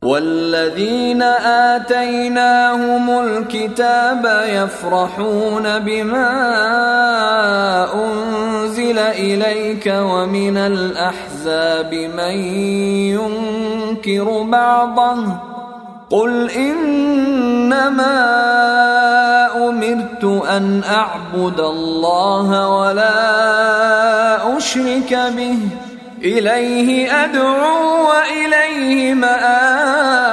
والذين آتيناهم الكتاب يفرحون بما أنزل إليك ومن الأحزاب من ينكر بعضه قل إنما أمرت أن أعبد الله ولا أشرك به إليه أدعو وإليه مآب.